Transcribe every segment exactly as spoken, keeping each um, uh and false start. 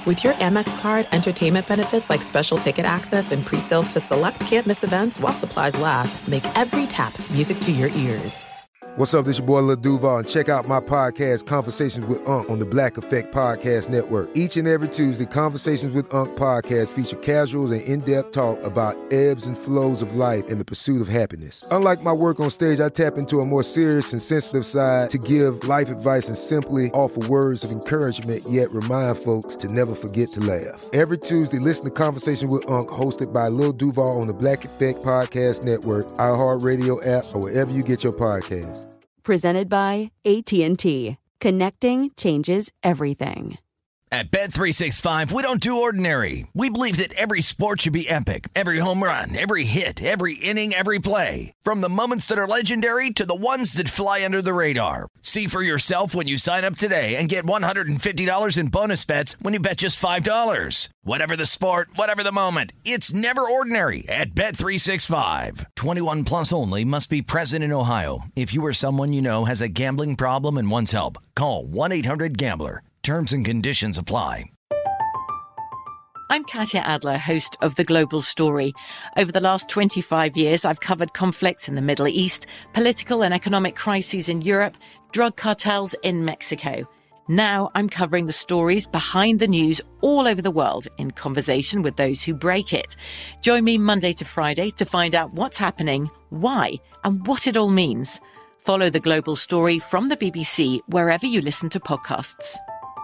With your Amex card, entertainment benefits like special ticket access and pre-sales to select can't-miss events while supplies last make every tap music to your ears. What's up, this your boy Lil Duval, and check out my podcast, Conversations with Unc, on the Black Effect Podcast Network. Each and every Tuesday, Conversations with Unc podcast feature casual and in-depth talk about ebbs and flows of life and the pursuit of happiness. Unlike my work on stage, I tap into a more serious and sensitive side to give life advice and simply offer words of encouragement, yet remind folks to never forget to laugh. Every Tuesday, listen to Conversations with Unc, hosted by Lil Duval on the Black Effect Podcast Network, iHeartRadio app, or wherever you get your podcasts. Presented by A T and T. Connecting changes everything. At Bet three sixty-five, we don't do ordinary. We believe that every sport should be epic. Every home run, every hit, every inning, every play. From the moments that are legendary to the ones that fly under the radar. See for yourself when you sign up today and get one hundred fifty dollars in bonus bets when you bet just five dollars. Whatever the sport, whatever the moment, it's never ordinary at Bet three sixty-five. twenty-one plus only. Must be present in Ohio. If you or someone you know has a gambling problem and wants help, call one eight hundred gambler. Terms and conditions apply. I'm Katya Adler, host of The Global Story. Over the last twenty-five years, I've covered conflicts in the Middle East, political and economic crises in Europe, drug cartels in Mexico. Now I'm covering the stories behind the news all over the world in conversation with those who break it. Join me Monday to Friday to find out what's happening, why, and what it all means. Follow The Global Story from the B B C wherever you listen to podcasts.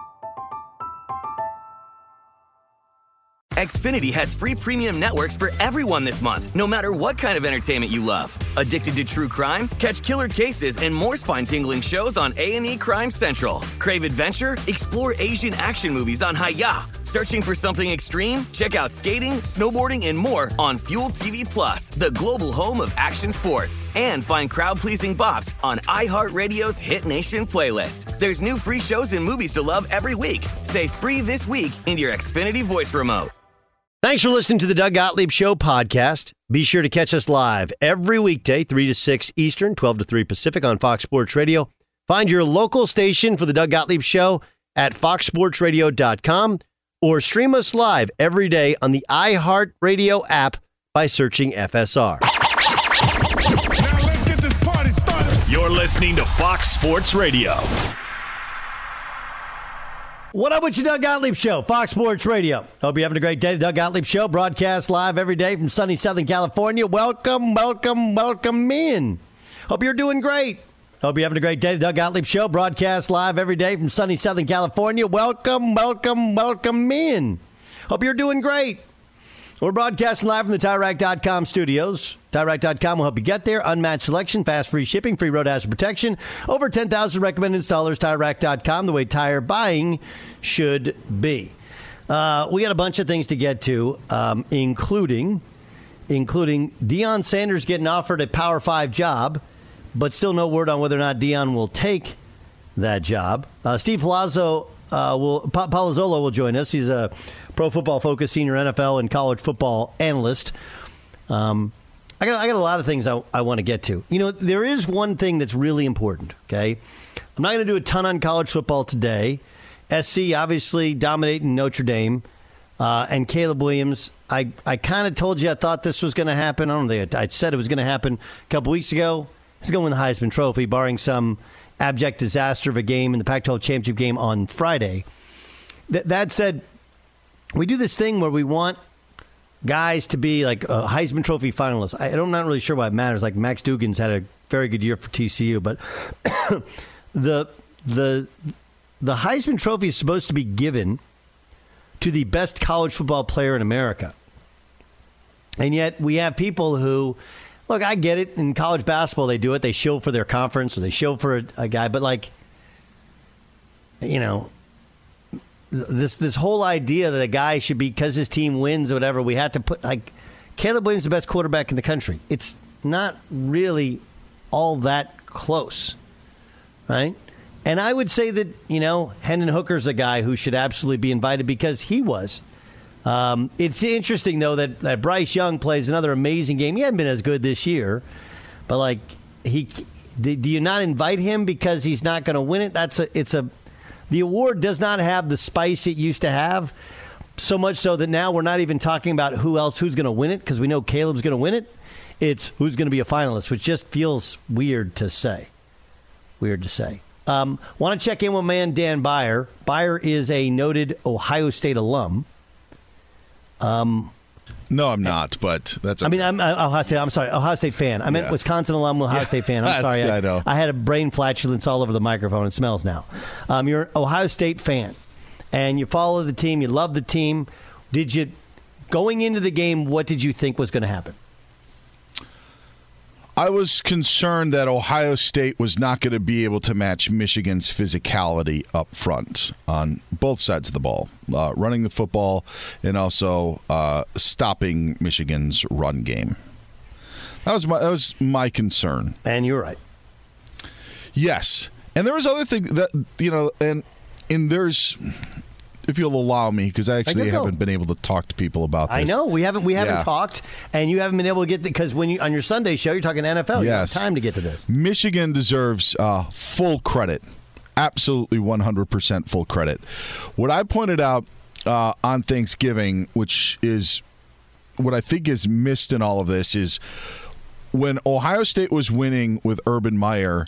Xfinity has free premium networks for everyone this month, no matter what kind of entertainment you love. Addicted to true crime? Catch killer cases and more spine-tingling shows on A and E Crime Central. Crave adventure? Explore Asian action movies on Hi-Ya. Searching for something extreme? Check out skating, snowboarding, and more on Fuel T V Plus, the global home of action sports. And find crowd-pleasing bops on iHeartRadio's Hit Nation playlist. There's new free shows and movies to love every week. Say free this week in your Xfinity voice remote. Thanks for listening to the Doug Gottlieb Show podcast. Be sure to catch us live every weekday, three to six Eastern, twelve to three Pacific on Fox Sports Radio. Find your local station for the Doug Gottlieb Show at fox sports radio dot com or stream us live every day on the iHeartRadio app by searching F S R. Now let's get this party started. You're listening to Fox Sports Radio. What up with your Doug Gottlieb Show, Fox Sports Radio. Hope you're having a great day. The Doug Gottlieb Show broadcasts live every day from sunny Southern California. Welcome, welcome, welcome in. Hope you're doing great. Hope you're having a great day. The Doug Gottlieb Show broadcasts live every day from sunny Southern California. Welcome, welcome, welcome in. Hope you're doing great. We're broadcasting live from the Tire Rack dot com studios. Tire Rack dot com will help you get there. Unmatched selection, fast free shipping, free road hazard protection. Over ten thousand recommended installers. Tire Rack dot com, the way tire buying should be. Uh, we got a bunch of things to get to, um, including, including Deion Sanders getting offered a Power five job, but still no word on whether or not Deion will take that job. Uh, Steve Palazzo uh, will, pa- Palazzolo will join us. He's a Pro Football Focus senior N F L and college football analyst. Um, I got I got a lot of things I, I want to get to. You know, there is one thing that's really important, okay? I'm not going to do a ton on college football today. S C obviously dominating Notre Dame. Uh, and Caleb Williams, I, I kind of told you I thought this was going to happen. I don't think I, I said it was going to happen a couple weeks ago. He's going to win the Heisman Trophy, barring some abject disaster of a game in the Pac twelve championship game on Friday. Th- that said, we do this thing where we want guys to be like a Heisman Trophy finalists. I, I'm not really sure why it matters. Like Max Duggan's had a very good year for T C U, but the the the Heisman Trophy is supposed to be given to the best college football player in America, and yet we have people who look. I get it. In college basketball, they do it. They show for their conference or they show for a, a guy, but like you know. This this whole idea that a guy should be, because his team wins or whatever, we have to put, like, Caleb Williams is the best quarterback in the country. It's not really all that close, right? And I would say that, you know, Hendon Hooker's a guy who should absolutely be invited because he was. Um, it's interesting, though, that, that Bryce Young plays another amazing game. He hasn't been as good this year, but, like, he do you not invite him because he's not going to win it? That's a it's a the award does not have the spice it used to have, so much so that now we're not even talking about who else, who's going to win it, because we know Caleb's going to win it. It's who's going to be a finalist, which just feels weird to say. Weird to say. Um, want to check in with man Dan Beyer. Beyer is a noted Ohio State alum. Um, no, I'm not, but that's okay. I mean, I'm uh, Ohio State. I'm sorry, Ohio State fan. I meant Yeah. Wisconsin alum, Ohio Yeah, State fan. I'm that's- sorry. I, I know. I had a brain flatulence all over the microphone. It smells now. Um, you're an Ohio State fan, and you follow the team. You love the team. Did you, going into the game, what did you think was going to happen? I was concerned that Ohio State was not going to be able to match Michigan's physicality up front on both sides of the ball, uh, running the football and also uh, stopping Michigan's run game. That was my that was my concern. And you're right. Yes, and there was other thing that you know, and and there's. If you'll allow me, because I actually go. haven't been able to talk to people about this. I know we haven't we haven't Yeah. talked, and you haven't been able to get because when you on your Sunday show you're talking N F L. Yes. You have time to get to this. Michigan deserves uh, full credit, absolutely one hundred percent full credit. What I pointed out uh, on Thanksgiving, which is what I think is missed in all of this, is when Ohio State was winning with Urban Meyer,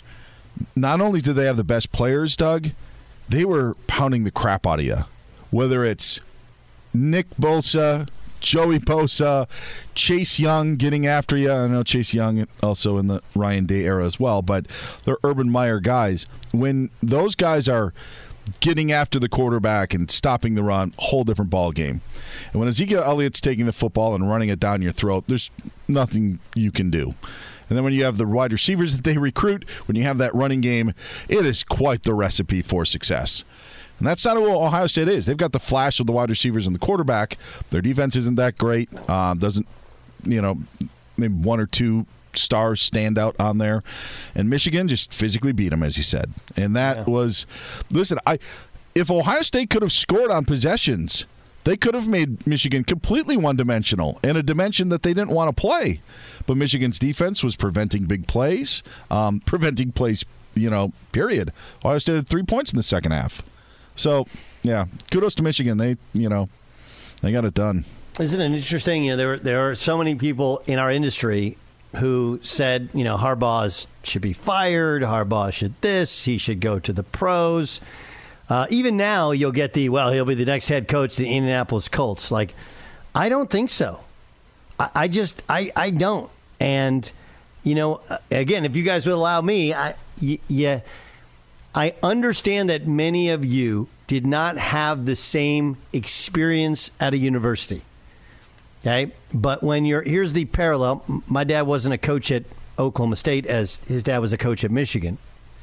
not only did they have the best players, Doug, they were pounding the crap out of you. Whether it's Nick Bosa, Joey Bosa, Chase Young getting after you. I know Chase Young also in the Ryan Day era as well, but they're Urban Meyer guys. When those guys are getting after the quarterback and stopping the run, whole different ball game. And when Ezekiel Elliott's taking the football and running it down your throat, there's nothing you can do. And then when you have the wide receivers that they recruit, when you have that running game, it is quite the recipe for success. And that's not who Ohio State is. They've got the flash of the wide receivers and the quarterback. Their defense isn't that great. Uh, doesn't, you know, maybe one or two stars stand out on there. And Michigan just physically beat them, as you said. And that yeah. was, listen, I if Ohio State could have scored on possessions, they could have made Michigan completely one-dimensional in a dimension that they didn't want to play. But Michigan's defense was preventing big plays, um, preventing plays, you know, period. Ohio State had three points in the second half. So, yeah, kudos to Michigan. They, you know, they got it done. Isn't it interesting? You know, there there are so many people in our industry who said, you know, Harbaugh should be fired. Harbaugh should this. He should go to the pros. Uh, even now, you'll get the, well, he'll be the next head coach of the Indianapolis Colts. Like, I don't think so. I, I just, I, I don't. And, you know, again, if you guys would allow me, I, y- yeah. I understand that many of you did not have the same experience at a university. Okay? But when you're, here's the parallel. My dad wasn't a coach at Oklahoma State as his dad was a coach at Michigan.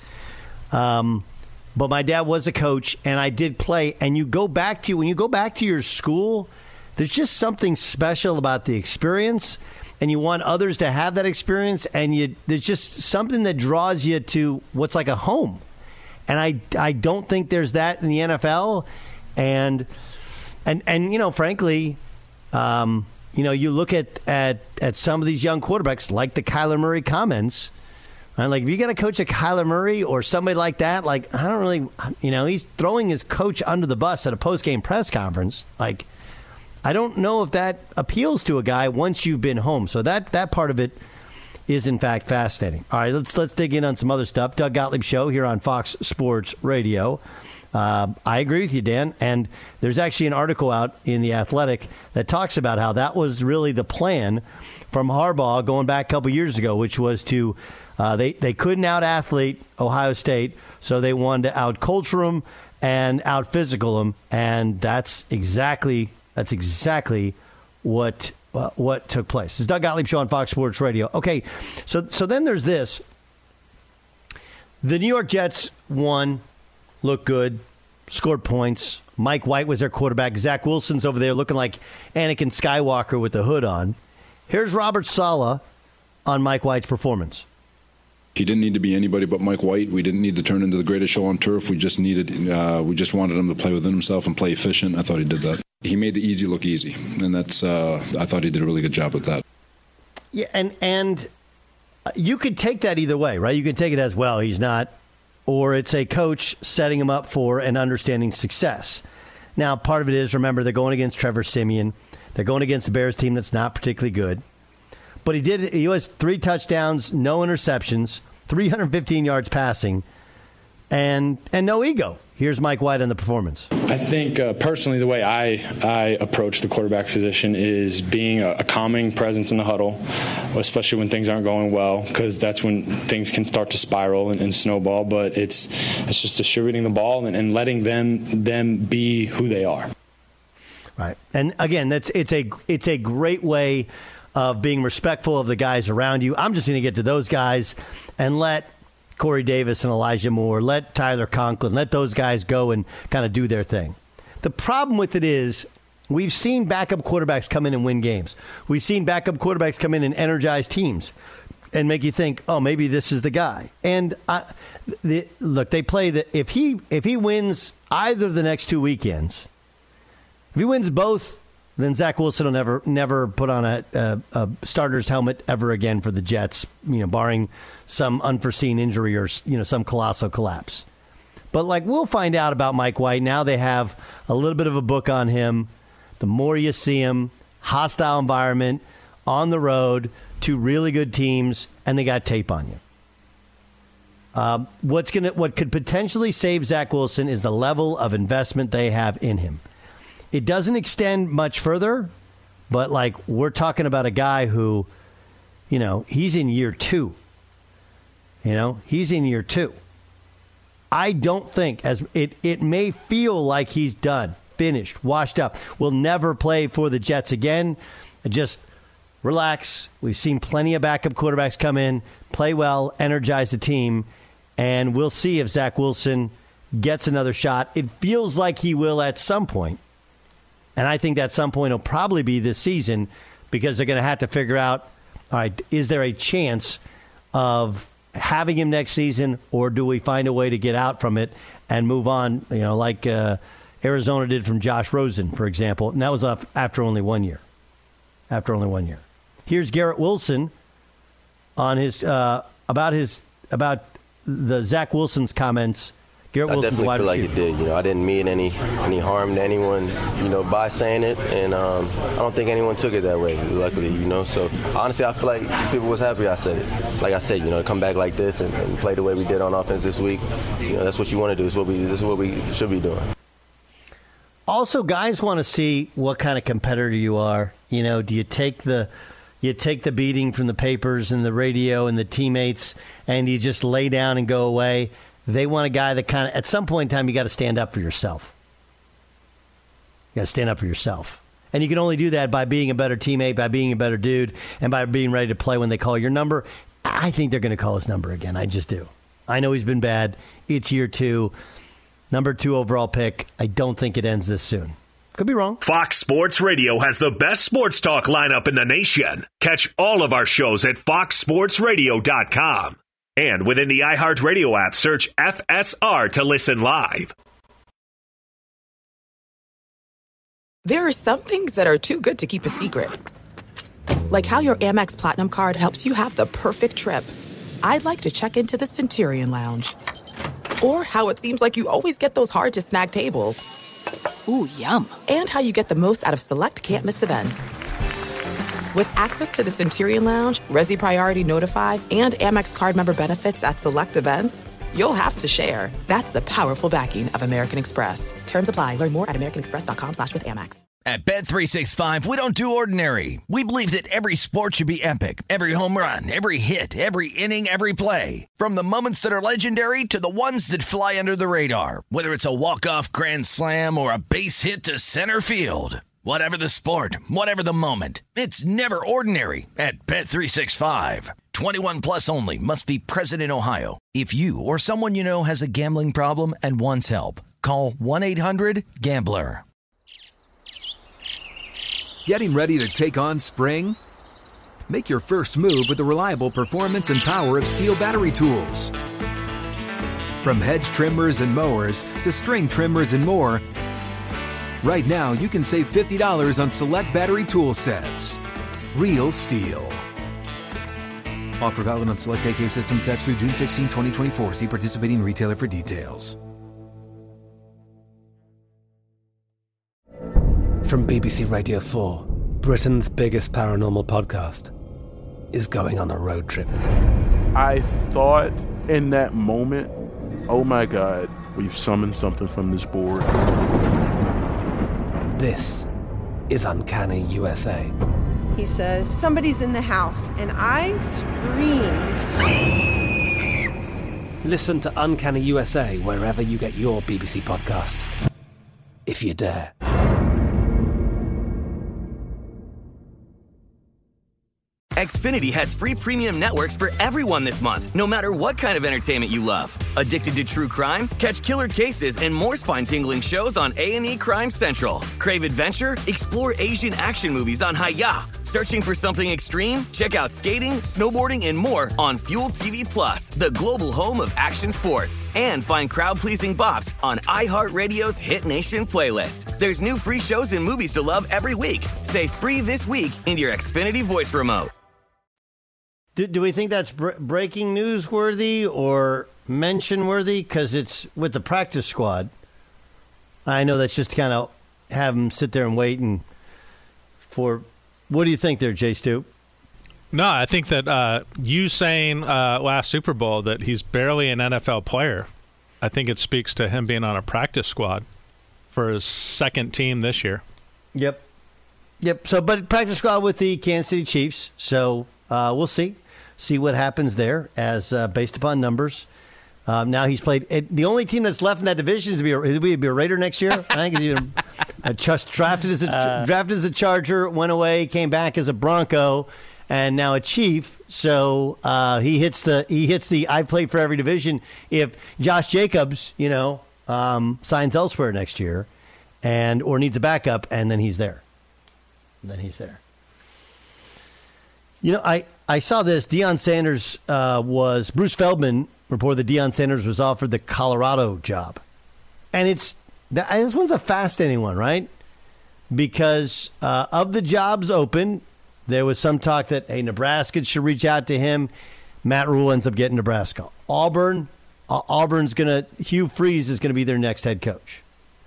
Um, but my dad was a coach and I did play. And you go back to, when you go back to your school, there's just something special about the experience. And you want others to have that experience. And you, there's just something that draws you to what's like a home. And I, I don't think there's that in the N F L. And, and, and you know, frankly, um, you know, you look at, at, at some of these young quarterbacks, like the Kyler Murray comments, right? Like, if you got to coach a Kyler Murray or somebody like that, like, I don't really, you know, he's throwing his coach under the bus at a post-game press conference. Like, I don't know if that appeals to a guy once you've been home. So that, that part of it is in fact fascinating. All right, let's let's dig in on some other stuff. Doug Gottlieb Show here on Fox Sports Radio. Uh, I agree with you, Dan. And there's actually an article out in The Athletic that talks about how that was really the plan from Harbaugh going back a couple years ago, which was to uh, they they couldn't out athlete Ohio State, so they wanted to out culture them and out physical them, and that's exactly that's exactly what. Uh, what took place. This is Doug Gottlieb Show on Fox Sports Radio. Okay, so so then there's this. The New York Jets won, looked good, scored points. Mike White was their quarterback. Zach Wilson's over there looking like Anakin Skywalker with the hood on. Here's Robert Saleh on Mike White's performance. He didn't need to be anybody but Mike White. We didn't need to turn into the greatest show on turf. We just needed, uh, we just wanted him to play within himself and play efficient. I thought he did that. He made the easy look easy, and that's. Uh, I thought he did a really good job with that. Yeah, and and you could take that either way, right? You could take it as, well, he's not or it's a coach setting him up for and understanding success. Now, part of it is, remember, they're going against Trevor Siemian. They're going against the Bears team that's not particularly good. But he did. He has three touchdowns, no interceptions, three hundred fifteen yards passing, and and no ego. Here's Mike White on the performance. I think uh, personally the way I, I approach the quarterback position is being a, a calming presence in the huddle, especially when things aren't going well, because that's when things can start to spiral and, and snowball. But it's it's just distributing the ball and, and letting them them be who they are. Right. And again, that's it's a it's a great way of being respectful of the guys around you. I'm just going to get to those guys and let Corey Davis and Elijah Moore, let Tyler Conklin, let those guys go and kind of do their thing. The problem with it is we've seen backup quarterbacks come in and win games. We've seen backup quarterbacks come in and energize teams and make you think, oh, maybe this is the guy. And I, the, look, they play that if he if he wins either of the next two weekends, if he wins both, then Zach Wilson will never never put on a, a, a starter's helmet ever again for the Jets, you know, barring some unforeseen injury or, you know, some colossal collapse. But, like, we'll find out about Mike White. Now they have a little bit of a book on him. The more you see him, hostile environment, on the road, two really good teams, and they got tape on you. Uh, what's gonna what could potentially save Zach Wilson is the level of investment they have in him. It doesn't extend much further, but, like, we're talking about a guy who, you know, he's in year two. You know, he's in year two. I don't think, as it, it may feel like he's done, finished, washed up, will never play for the Jets again. Just relax. We've seen plenty of backup quarterbacks come in, play well, energize the team, and we'll see if Zach Wilson gets another shot. It feels like he will at some point. And I think at some point it'll probably be this season because they're going to have to figure out, all right, is there a chance of having him next season, or do we find a way to get out from it and move on, you know, like uh, Arizona did from Josh Rosen, for example. And that was up after only one year. After only one year. Here's Garrett Wilson on his uh, about his about the Zach Wilson's comments. Garrett I Wilson's definitely wide feel like receiver. it did. You know, I didn't mean any any harm to anyone, you know, by saying it, and um, I don't think anyone took it that way. Luckily, you know. So honestly, I feel like people was happy I said it. Like I said, you know, to come back like this and, and play the way we did on offense this week. You know, that's what you want to do. This is what we this is what we should be doing. Also, guys want to see what kind of competitor you are. You know, do you take the you take the beating from the papers and the radio and the teammates, and you just lay down and go away? They want a guy that kind of, at some point in time, you got to stand up for yourself. You got to stand up for yourself. And you can only do that by being a better teammate, by being a better dude, and by being ready to play when they call your number. I think they're going to call his number again. I just do. I know he's been bad. It's year two. Number two overall pick. I don't think it ends this soon. Could be wrong. Fox Sports Radio has the best sports talk lineup in the nation. Catch all of our shows at fox sports radio dot com. And within the iHeartRadio app, search F S R to listen live. There are some things that are too good to keep a secret. Like how your Amex Platinum card helps you have the perfect trip. I'd like to check into the Centurion Lounge. Or how it seems like you always get those hard-to-snag tables. Ooh, yum. And how you get the most out of select can't-miss events. With access to the Centurion Lounge, Resi Priority Notify, and Amex card member benefits at select events, you'll have to share. That's the powerful backing of American Express. Terms apply. Learn more at americanexpress.com slash with Amex. At Bet three sixty-five, we don't do ordinary. We believe that every sport should be epic. Every home run, every hit, every inning, every play. From the moments that are legendary to the ones that fly under the radar. Whether it's a walk-off grand slam or a base hit to center field. Whatever the sport, whatever the moment, it's never ordinary at Bet three sixty-five. twenty-one plus only. Must be present in Ohio. If you or someone you know has a gambling problem and wants help, call one eight hundred gambler. Getting ready to take on spring? Make your first move with the reliable performance and power of Steel battery tools. From hedge trimmers and mowers to string trimmers and more, right now you can save fifty dollars on select battery tool sets. Real Steel. Offer valid on select A K system sets through June sixteenth, twenty twenty-four. See participating retailer for details. From B B C Radio four, Britain's biggest paranormal podcast is going on a road trip. I thought in that moment, oh my God, we've summoned something from this board. This is Uncanny U S A. He says, somebody's in the house, and I screamed. Listen to Uncanny U S A wherever you get your B B C podcasts, if you dare. Xfinity has free premium networks for everyone this month, no matter what kind of entertainment you love. Addicted to true crime? Catch killer cases and more spine-tingling shows on A and E Crime Central. Crave adventure? Explore Asian action movies on Hi-Ya. Searching for something extreme? Check out skating, snowboarding, and more on Fuel T V Plus, the global home of action sports. And find crowd-pleasing bops on iHeartRadio's Hit Nation playlist. There's new free shows and movies to love every week. Say free this week in your Xfinity voice remote. Do, do we think that's br- breaking news worthy or mention worthy? Because it's with the practice squad. I know that's just kind of have them sit there and wait and for. What do you think there, Jay Stu? No, I think that uh, you saying uh, last Super Bowl that he's barely an N F L player, I think it speaks to him being on a practice squad for his second team this year. Yep. Yep. So, but practice squad with the Kansas City Chiefs. So uh, we'll see. See what happens there as uh, based upon numbers. Um, now he's played. It, the only team that's left in that division is to be a, is to be a Raider next year. I think he's either a, just drafted as a uh, drafted as a Charger, went away, came back as a Bronco, and now a Chief. So uh, he hits the he hits the I played for every division. If Josh Jacobs, you know, um, signs elsewhere next year, and or needs a backup, and then he's there. And then he's there. You know, I, I saw this. Deion Sanders uh, was, Bruce Feldman reported that Deion Sanders was offered the Colorado job. And it's, this one's a fascinating one, right? Because uh, of the jobs open, there was some talk that, hey, Nebraska should reach out to him. Matt Rule ends up getting Nebraska. Auburn, uh, Auburn's going to, Hugh Freeze is going to be their next head coach.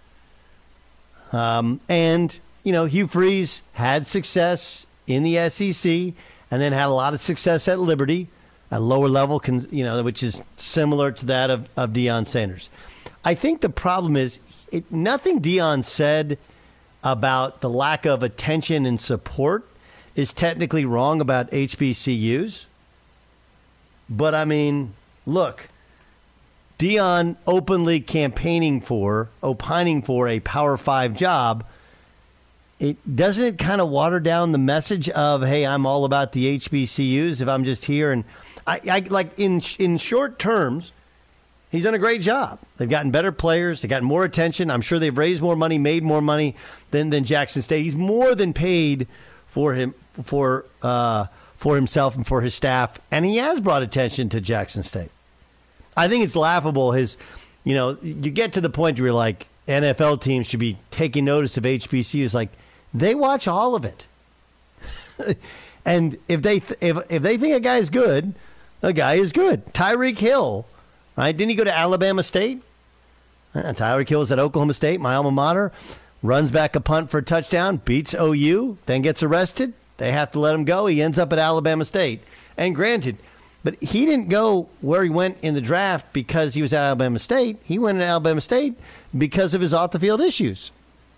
Um, and, you know, Hugh Freeze had success in the S E C and then had a lot of success at Liberty, at lower level, you know, which is similar to that of, of Deion Sanders. I think the problem is it, nothing Deion said about the lack of attention and support is technically wrong about H B C Us. But, I mean, look, Deion openly campaigning for, opining for a Power Five job, it doesn't it kind of water down the message of, hey, I'm all about the H B C Us if I'm just here. And I, I like in in short terms, he's done a great job. They've gotten better players. They've gotten more attention. I'm sure they've raised more money, made more money than, than Jackson State. He's more than paid for him for uh, for himself and for his staff. And he has brought attention to Jackson State. I think it's laughable. His, you know, you get to the point where you're like, N F L teams should be taking notice of H B C Us. Like, they watch all of it. And if they th- if if they think a guy is good, a guy is good. Tyreek Hill, right? Didn't he go to Alabama State? Uh, Tyreek Hill was at Oklahoma State, my alma mater. Runs back a punt for a touchdown, beats O U, then gets arrested. They have to let him go. He ends up at Alabama State. And granted, but he didn't go where he went in the draft because he was at Alabama State. He went to Alabama State because of his off-the-field issues.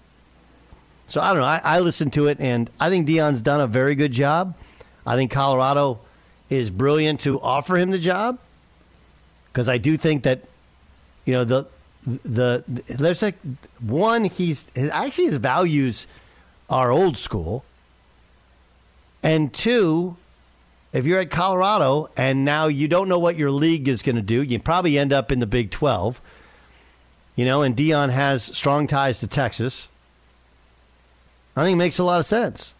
So I don't know. I, I listened to it, and I think Deion's done a very good job. I think Colorado is brilliant to offer him the job because I do think that, you know, the the, the there's like one he's actually his values are old school, and two, if you're at Colorado and now you don't know what your league is going to do, you probably end up in the Big twelve. You know, and Deion has strong ties to Texas. I think it makes a lot of sense.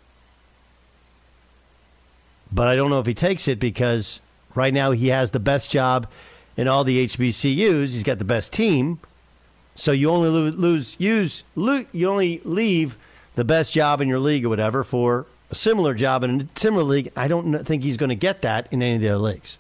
But I don't know if he takes it because right now he has the best job in all the H B C Us. He's got the best team. So you only lose, lose use, lo- you only leave the best job in your league or whatever for a similar job in a similar league. I don't think he's going to get that in any of the other leagues.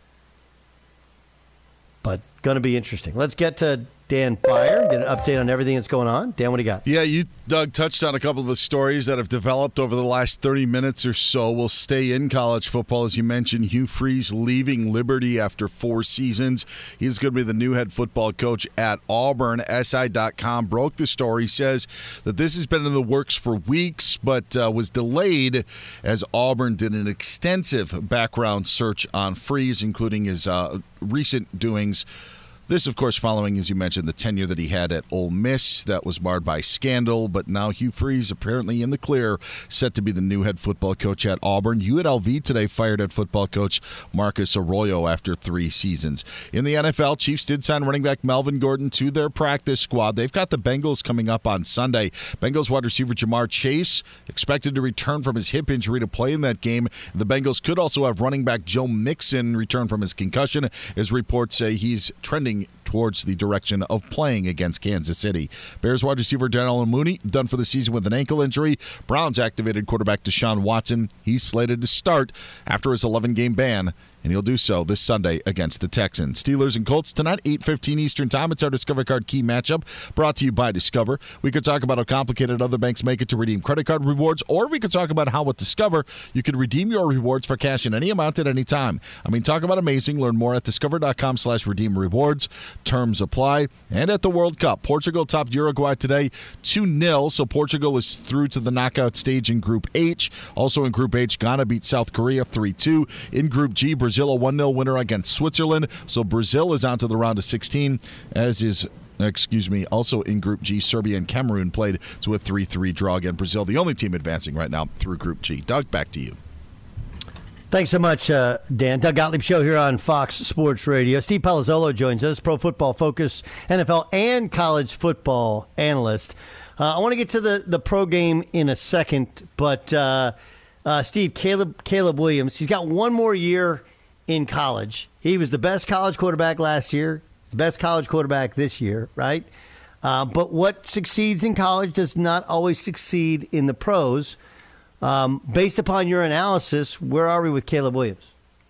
But going to be interesting. Let's get to Dan Beyer, get an update on everything that's going on. Dan, what do you got? Yeah, you, Doug, touched on a couple of the stories that have developed over the last thirty minutes or so. We'll stay in college football. As you mentioned, Hugh Freeze leaving Liberty after four seasons. He's going to be the new head football coach at Auburn. S I dot com broke the story, says that this has been in the works for weeks, but uh, was delayed as Auburn did an extensive background search on Freeze, including his uh, recent doings. This, of course, following, as you mentioned, the tenure that he had at Ole Miss that was marred by scandal. But now Hugh Freeze apparently in the clear, set to be the new head football coach at Auburn. U N L V today fired head football coach Marcus Arroyo after three seasons. In the N F L, Chiefs did sign running back Melvin Gordon to their practice squad. They've got the Bengals coming up on Sunday. Bengals wide receiver Jamar Chase expected to return from his hip injury to play in that game. The Bengals could also have running back Joe Mixon return from his concussion, as reports say he's trending towards the direction of playing against Kansas City. Bears wide receiver Darnell Mooney done for the season with an ankle injury. Browns activated quarterback Deshaun Watson. He's slated to start after his eleven-game ban, and he'll do so this Sunday against the Texans. Steelers and Colts tonight, eight fifteen Eastern Time. It's our Discover Card Key matchup, brought to you by Discover. We could talk about how complicated other banks make it to redeem credit card rewards, or we could talk about how with Discover you can redeem your rewards for cash in any amount at any time. I mean, talk about amazing. Learn more at discover.com slash redeem rewards. Terms apply. And at the World Cup, Portugal topped Uruguay today two nil, so Portugal is through to the knockout stage in Group H. Also in Group H, Ghana beat South Korea three two. In Group G, Brazil Brazil a one nil winner against Switzerland. So Brazil is on to the round of sixteen, as is, excuse me, also in Group G, Serbia and Cameroon played to a three three draw. Again, Brazil, the only team advancing right now through Group G. Doug, back to you. Thanks so much, uh, Dan. Doug Gottlieb Show here on Fox Sports Radio. Steve Palazzolo joins us, Pro Football Focus, N F L and college football analyst. Uh, I want to get to the, the pro game in a second, but uh, uh, Steve, Caleb, Caleb Williams, he's got one more year in college. He was the best college quarterback last year. He's the best college quarterback this year, right? Uh, but what succeeds in college does not always succeed in the pros. Um, based upon your analysis, where are we with Caleb Williams?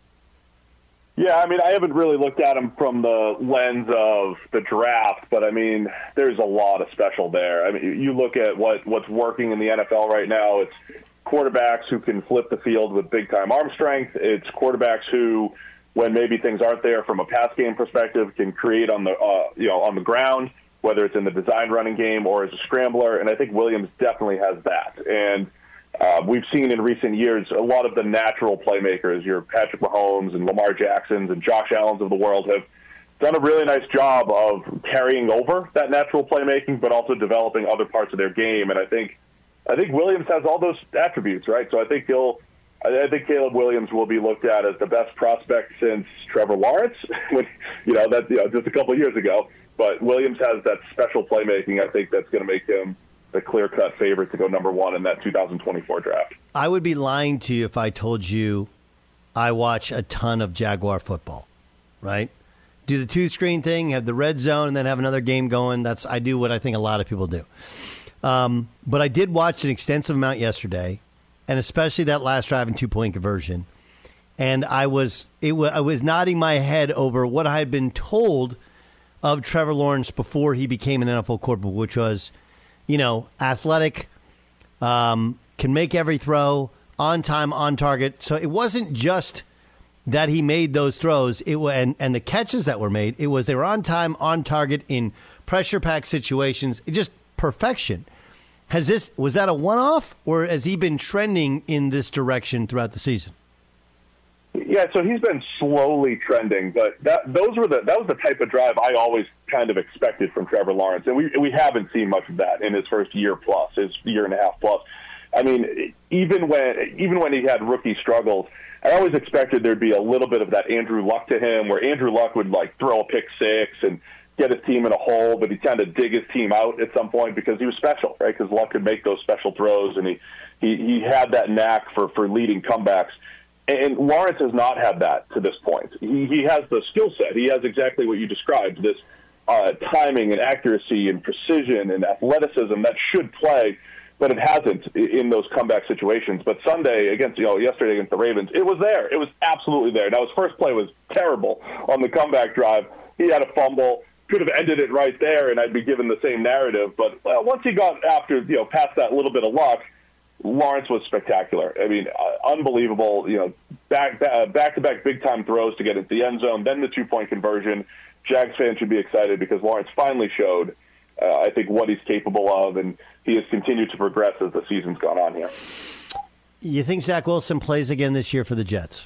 Yeah, I mean, I haven't really looked at him from the lens of the draft, but I mean, there's a lot of special there. I mean, you look at what, what's working in the N F L right now. It's quarterbacks who can flip the field with big-time arm strength. It's quarterbacks who, when maybe things aren't there from a pass game perspective, can create on the uh, you know on the ground, whether it's in the design running game or as a scrambler. And I think Williams definitely has that. And Uh, we've seen in recent years a lot of the natural playmakers, your Patrick Mahomes and Lamar Jacksons and Josh Allens of the world, have done a really nice job of carrying over that natural playmaking, but also developing other parts of their game. And I think, I think Williams has all those attributes, right? So I think he'll, I think Caleb Williams will be looked at as the best prospect since Trevor Lawrence, when, you know, that you know, just a couple of years ago. But Williams has that special playmaking. I think that's going to make him the clear-cut favorite to go number one in that two thousand twenty-four draft. I would be lying to you if I told you I watch a ton of Jaguar football, right? Do the two-screen thing, have the red zone, and then have another game going. That's I do what I think a lot of people do. Um, but I did watch an extensive amount yesterday, and especially that last drive and two-point conversion. And I was it w- I was nodding my head over what I had been told of Trevor Lawrence before he became an N F L quarterback, which was, you know, athletic, um, can make every throw, on time, on target. So it wasn't just that he made those throws it was, and, and the catches that were made. It was they were on time, on target in pressure-packed situations. It just perfection. Has this was that a one-off, or has he been trending in this direction throughout the season? Yeah, so he's been slowly trending, but that those were the that was the type of drive I always kind of expected from Trevor Lawrence, and we we haven't seen much of that in his first year plus, his year and a half plus. I mean, even when even when he had rookie struggles, I always expected there'd be a little bit of that Andrew Luck to him, where Andrew Luck would like throw a pick six and get his team in a hole, but he'd kind of dig his team out at some point because he was special, right? Because Luck could make those special throws, and he he, he had that knack for for leading comebacks. And Lawrence has not had that to this point. He, he has the skill set. He has exactly what you described, this uh, timing and accuracy and precision and athleticism that should play but it hasn't in those comeback situations. But Sunday against, you know, yesterday against the Ravens, it was there. It was absolutely there. Now, his first play was terrible on the comeback drive. He had a fumble, could have ended it right there, and I'd be given the same narrative. But well, once he got after, you know, past that little bit of luck, Lawrence was spectacular. I mean, uh, unbelievable. You know, back uh, back-to-back big-time throws to get into the end zone, then the two-point conversion. Jags fans should be excited because Lawrence finally showed, uh, I think, what he's capable of, and he has continued to progress as the season's gone on here. You think Zach Wilson plays again this year for the Jets?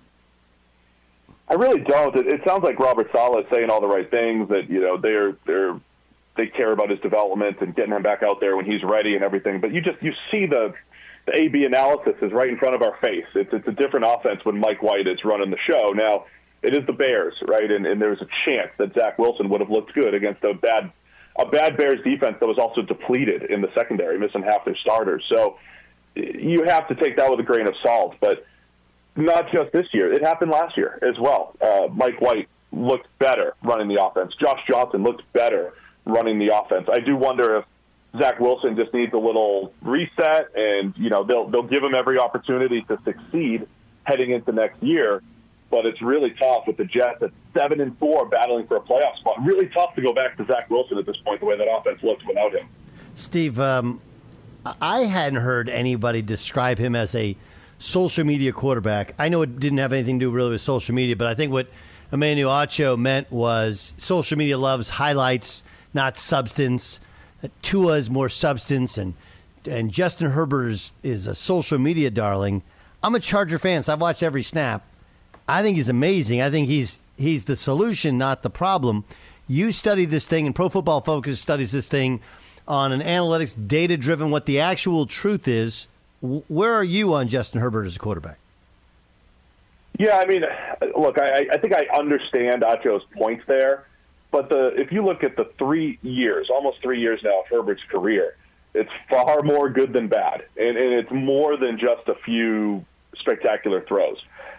I really don't. It, it sounds like Robert Saleh is saying all the right things, that, you know, they're they're they care about his development and getting him back out there when he's ready and everything. But you just you see the the A B analysis is right in front of our face. It's it's a different offense when Mike White is running the show. Now, it is the Bears, right? And, and there's a chance that Zach Wilson would have looked good against a bad a bad Bears defense that was also depleted in the secondary, missing half their starters. So you have to take that with a grain of salt. But not just this year. It happened last year as well. Uh, Mike White looked better running the offense. Josh Johnson looked better running the offense. I do wonder if Zach Wilson just needs a little reset, and you know they'll they'll give him every opportunity to succeed heading into next year. But it's really tough with the Jets at seven and four, battling for a playoff spot. Really tough to go back to Zach Wilson at this point, the way that offense looks without him. Steve, um, I hadn't heard anybody describe him as a social media quarterback. I know it didn't have anything to do really with social media, but I think what Emmanuel Acho meant was social media loves highlights, not substance. Tua is more substance, and and Justin Herbert is, is a social media darling. I'm a Charger fan, so I've watched every snap. I think he's amazing. I think he's he's the solution, not the problem. You study this thing, and Pro Football Focus studies this thing on an analytics, data-driven, what the actual truth is. Where are you on Justin Herbert as a quarterback? Yeah, I mean, look, I, I think I understand Acho's points there, but the if you look at the three years, almost three years now of Herbert's career, it's far more good than bad, and, and it's more than just a few spectacular throws.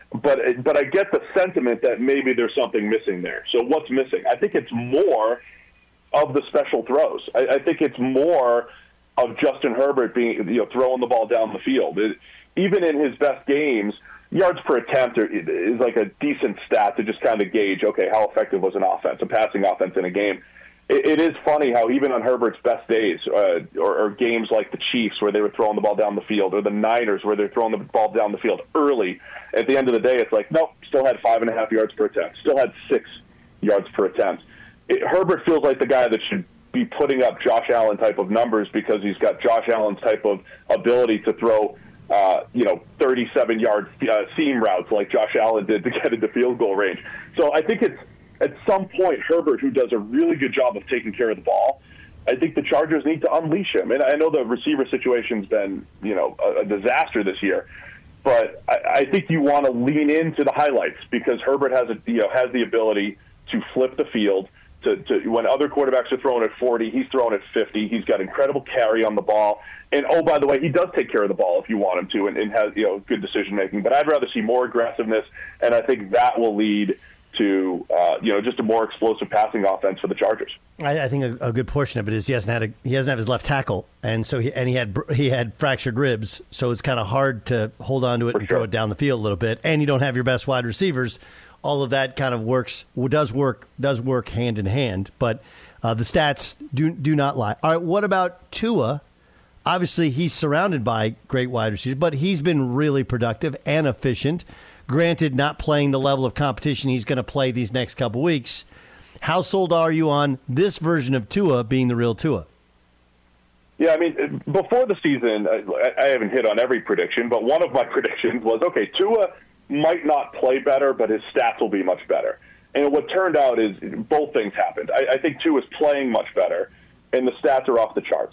But but I get the sentiment that maybe there's something missing there. So what's missing? I think it's more of the special throws. I, I think it's more of Justin Herbert being, you know, throwing the ball down the field. It, even in his best games, yards per attempt are, is like a decent stat to just kind of gauge, okay, how effective was an offense, a passing offense in a game. It, it is funny how even on Herbert's best days, uh, or, or games like the Chiefs where they were throwing the ball down the field, or the Niners where they're throwing the ball down the field early, at the end of the day, it's like, nope, still had five and a half yards per attempt, still had six yards per attempt. It, Herbert feels like the guy that should be putting up Josh Allen type of numbers because he's got Josh Allen's type of ability to throw, uh, you know, thirty-seven yard uh, seam routes like Josh Allen did to get into field goal range. So I think it's at some point Herbert, who does a really good job of taking care of the ball, I think the Chargers need to unleash him. And I know the receiver situation's been, you know, a, a disaster this year, but I, I think you want to lean into the highlights because Herbert has a, you know, has the ability to flip the field. To, to when other quarterbacks are throwing at forty, he's throwing at fifty. He's got incredible carry on the ball. And, oh, by the way, he does take care of the ball if you want him to and, and has, you know, good decision-making. But I'd rather see more aggressiveness, and I think that will lead to, uh, you know, just a more explosive passing offense for the Chargers. I, I think a, a good portion of it is he hasn't had a, he doesn't have his left tackle, and so he, and he had he had fractured ribs, so it's kind of hard to hold on to it for and sure. throw it down the field a little bit. And you don't have your best wide receivers. All of that kind of works does work does work hand in hand, but uh, the stats do do not lie. All right, what about Tua? Obviously, he's surrounded by great wide receivers, but he's been really productive and efficient. Granted, not playing the level of competition he's going to play these next couple weeks. How sold are you on this version of Tua being the real Tua? Yeah, I mean, before the season, I, I haven't hit on every prediction, but one of my predictions was, okay, Tua might not play better, but his stats will be much better. And what turned out is both things happened. I, I think Tua is playing much better, and the stats are off the charts.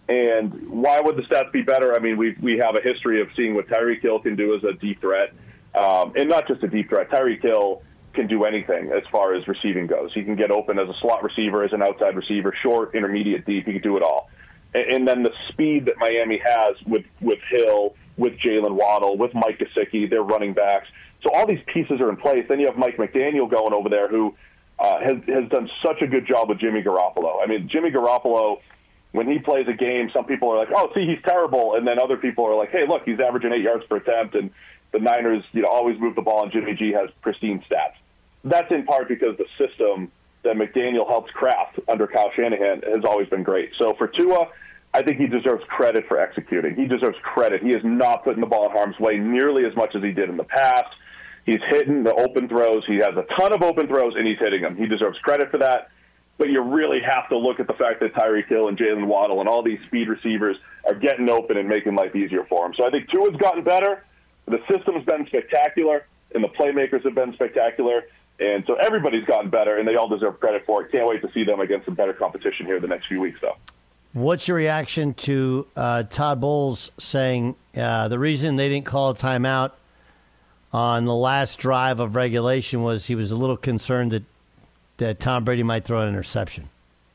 And why would the stats be better? I mean, we we have a history of seeing what Tyreek Hill can do as a deep threat, um, and not just a deep threat. Tyreek Hill can do anything as far as receiving goes. He can get open as a slot receiver, as an outside receiver, short, intermediate, deep. He can do it all. And, and then the speed that Miami has with, with Hill, with Jalen Waddle, with Mike Gesicki, their running backs. So all these pieces are in place. Then you have Mike McDaniel going over there who uh, has, has done such a good job with Jimmy Garoppolo. I mean, Jimmy Garoppolo when he plays a game, some people are like, oh, see, he's terrible. And then other people are like, hey, look, he's averaging eight yards per attempt. And the Niners, you know, always move the ball, and Jimmy G has pristine stats. That's in part because the system that McDaniel helped craft under Kyle Shanahan has always been great. So for Tua, I think he deserves credit for executing. He deserves credit. He is not putting the ball in harm's way nearly as much as he did in the past. He's hitting the open throws. He has a ton of open throws, and he's hitting them. He deserves credit for that. But you really have to look at the fact that Tyreek Hill and Jalen Waddle and all these speed receivers are getting open and making life easier for him. So I think Tua's gotten better. The system's been spectacular, and the playmakers have been spectacular. And so everybody's gotten better, and they all deserve credit for it. Can't wait to see them against some better competition here the next few weeks, though. What's your reaction to uh, Todd Bowles saying uh, the reason they didn't call a timeout on the last drive of regulation was he was a little concerned that that Tom Brady might throw an interception?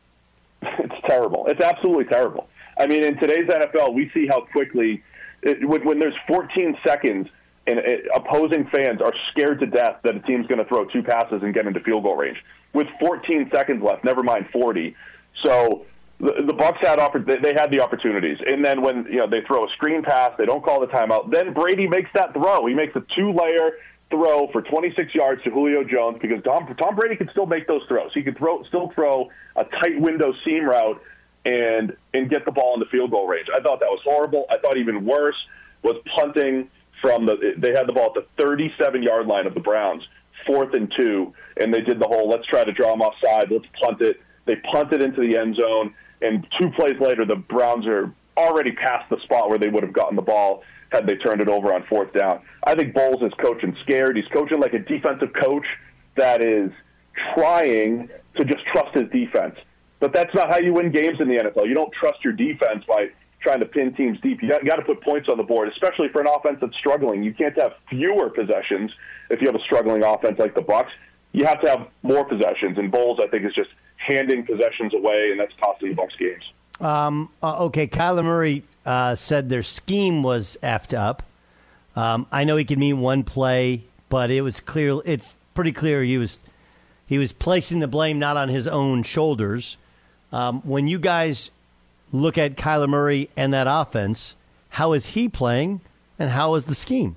It's terrible. It's absolutely terrible. I mean, in today's N F L, we see how quickly, it, when, when there's fourteen seconds and it, opposing fans are scared to death that a team's going to throw two passes and get into field goal range. With fourteen seconds left, never mind forty. So the, the Bucs had they, they had the opportunities. And then when you know they throw a screen pass, they don't call the timeout. Then Brady makes that throw. He makes a two-layer throw for twenty-six yards to Julio Jones because Tom, Tom Brady can still make those throws. He can throw, still throw a tight window seam route and and get the ball in the field goal range. I thought that was horrible. I thought even worse was punting from the – they had the ball at the thirty-seven-yard line of the Browns, fourth and two, and they did the whole let's try to draw them offside, let's punt it. They punted into the end zone, and two plays later the Browns are already past the spot where they would have gotten the ball had they turned it over on fourth down. I think Bowles is coaching scared. He's coaching like a defensive coach that is trying to just trust his defense. But that's not how you win games in the N F L. You don't trust your defense by trying to pin teams deep. You got, you got to put points on the board, especially for an offense that's struggling. You can't have fewer possessions if you have a struggling offense like the Bucs. You have to have more possessions. And Bowles, I think, is just handing possessions away, and that's costing the Bucs games. Um, uh, okay, Kyler Murray uh, said their scheme was effed up. Um, I know he could mean one play, but it was clear. It's pretty clear he was he was placing the blame not on his own shoulders. Um, when you guys look at Kyler Murray and that offense, how is he playing, and how is the scheme?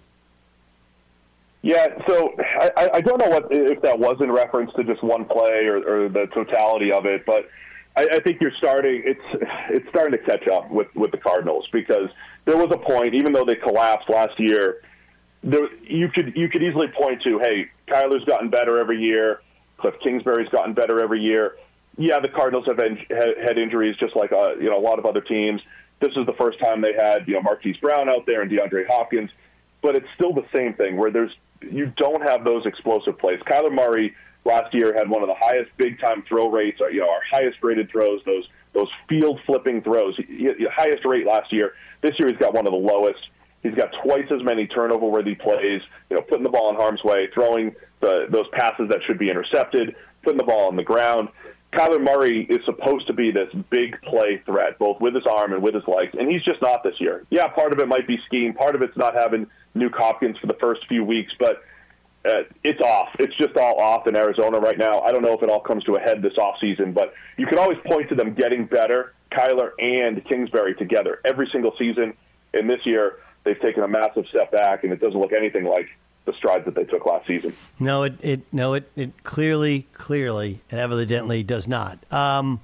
Yeah, so I, I don't know what if that was in reference to just one play or, or the totality of it, but I, I think you're starting. It's it's starting to catch up with, with the Cardinals because there was a point, even though they collapsed last year, there, you could you could easily point to, hey, Kyler's gotten better every year, Cliff Kingsbury's gotten better every year. Yeah, the Cardinals have had, had injuries just like uh, you know a lot of other teams. This is the first time they had you know Marquise Brown out there and DeAndre Hopkins, but it's still the same thing where there's you don't have those explosive plays. Kyler Murray last year had one of the highest big-time throw rates, you know, our highest-rated throws, those those field-flipping throws, he, he, highest rate last year. This year he's got one of the lowest. He's got twice as many turnover-worthy plays, you know, putting the ball in harm's way, throwing the, those passes that should be intercepted, putting the ball on the ground. Kyler Murray is supposed to be this big play threat, both with his arm and with his legs, and he's just not this year. Yeah, part of it might be scheme. Part of it's not having Nuke Hopkins for the first few weeks, but uh, it's off. It's just all off in Arizona right now. I don't know if it all comes to a head this offseason, but you can always point to them getting better, Kyler and Kingsbury together, every single season. And this year, they've taken a massive step back, and it doesn't look anything like the strides that they took last season. No, it, it no it, it clearly, clearly, and evidently does not. Um,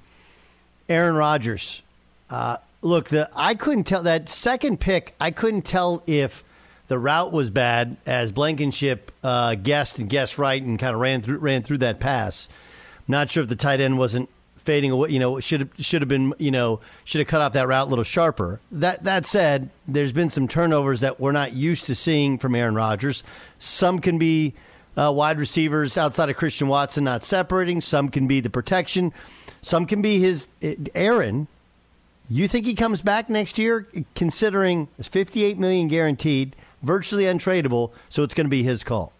Aaron Rodgers. Uh, look, the I couldn't tell that second pick. I couldn't tell if the route was bad, as Blankenship uh, guessed and guessed right and kind of ran through ran through that pass. Not sure if the tight end wasn't fading away. You know, should have should have been. You know, should have cut off that route a little sharper. That that said, there's been some turnovers that we're not used to seeing from Aaron Rodgers. Some can be uh, wide receivers outside of Christian Watson not separating. Some can be the protection. Some can be his Aaron. You think he comes back next year, considering it's fifty-eight million dollars guaranteed, virtually untradeable, so it's going to be his call?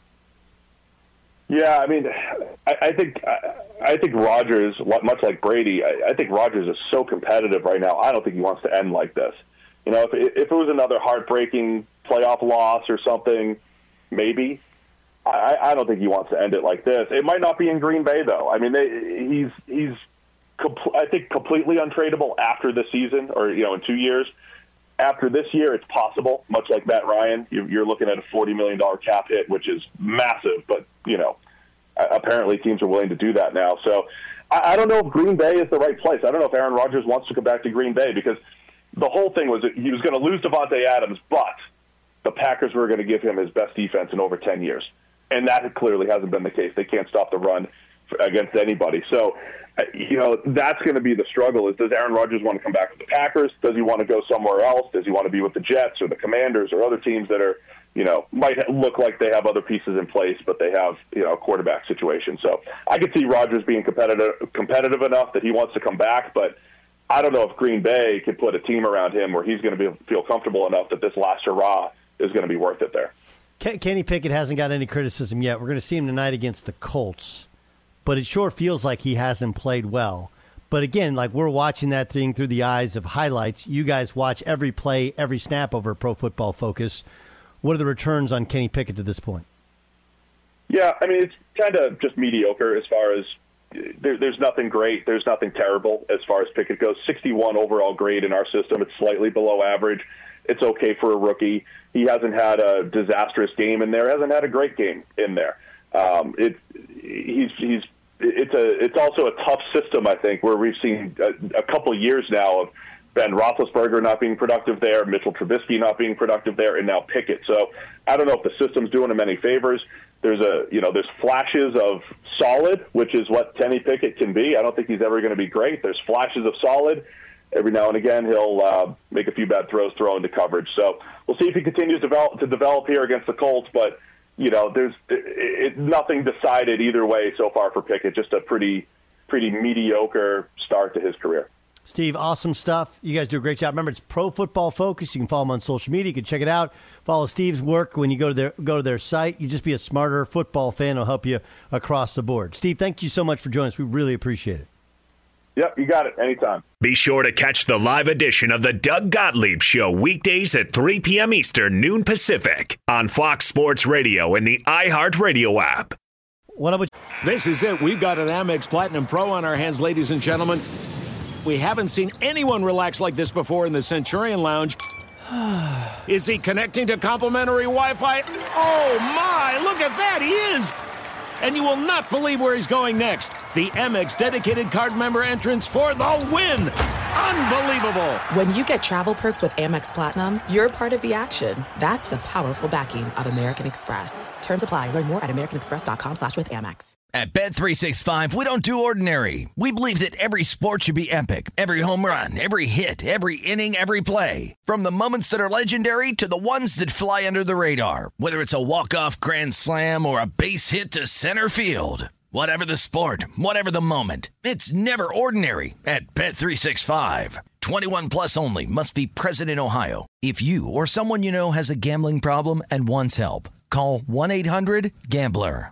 Yeah, I mean, I, I think I, I think Rodgers, much like Brady, I, I think Rodgers is so competitive right now. I don't think he wants to end like this. You know, if if it was another heartbreaking playoff loss or something, maybe. I, I don't think he wants to end it like this. It might not be in Green Bay though. I mean, they, he's he's compl- I think completely untradeable after this season, or you know, in two years. After this year, it's possible. Much like Matt Ryan, you're looking at a forty million dollars cap hit, which is massive. But you know, apparently teams are willing to do that now. So I don't know if Green Bay is the right place. I don't know if Aaron Rodgers wants to come back to Green Bay, because the whole thing was that he was going to lose Devontae Adams, but the Packers were going to give him his best defense in over ten years. And that clearly hasn't been the case. They can't stop the run against anybody. So, you know, that's going to be the struggle, is does Aaron Rodgers want to come back to the Packers? Does he want to go somewhere else? Does he want to be with the Jets or the Commanders or other teams that are, you know, might look like they have other pieces in place, but they have, you know, a quarterback situation. So I could see Rodgers being competitive competitive enough that he wants to come back, but I don't know if Green Bay could put a team around him where he's going to be, feel comfortable enough that this last hurrah is going to be worth it there. Kenny Pickett hasn't got any criticism yet. We're going to see him tonight against the Colts, but it sure feels like he hasn't played well. But again, like, we're watching that thing through the eyes of highlights. You guys watch every play, every snap over Pro Football Focus. What are the returns on Kenny Pickett to this point? Yeah, I mean, it's kind of just mediocre as far as there, there's nothing great. There's nothing terrible as far as Pickett goes. sixty-one overall grade in our system. It's slightly below average. It's okay for a rookie. He hasn't had a disastrous game in there. Hasn't had a great game in there. Um, it, he's he's it's a it's also a tough system, I think, where we've seen a, a couple years now of Ben Roethlisberger not being productive there, Mitchell Trubisky not being productive there, and now Pickett. So I don't know if the system's doing him any favors. There's a you know there's flashes of solid, which is what Kenny Pickett can be. I don't think he's ever going to be great. There's flashes of solid. Every now and again, he'll uh, make a few bad throws, throw into coverage. So we'll see if he continues to develop, to develop here against the Colts. But, you know, there's it, it, nothing decided either way so far for Pickett. Just a pretty, pretty mediocre start to his career. Steve, awesome stuff. You guys do a great job. Remember, it's Pro Football Focus. You can follow him on social media. You can check it out. Follow Steve's work when you go to their go to their site. You just be a smarter football fan. It'll help you across the board. Steve, thank you so much for joining us. We really appreciate it. Yep, you got it. Anytime. Be sure to catch the live edition of the Doug Gottlieb Show weekdays at three p.m. Eastern, noon Pacific on Fox Sports Radio and the iHeartRadio app. What about- This is it. We've got an Amex Platinum Pro on our hands, ladies and gentlemen. We haven't seen anyone relax like this before in the Centurion Lounge. Is he connecting to complimentary Wi-Fi? Oh, my. Look at that. He is. And you will not believe where he's going next. The Amex dedicated card member entrance for the win. Unbelievable. When you get travel perks with Amex Platinum, you're part of the action. That's the powerful backing of American Express. Terms apply. Learn more at americanexpress.com slash with Amex. At Bet three sixty-five, we don't do ordinary. We believe that every sport should be epic. Every home run, every hit, every inning, every play. From the moments that are legendary to the ones that fly under the radar. Whether it's a walk-off grand slam or a base hit to center field. Whatever the sport, whatever the moment. It's never ordinary at Bet three sixty-five. twenty-one plus only. Must be present in Ohio. If you or someone you know has a gambling problem and wants help, call one eight hundred gambler.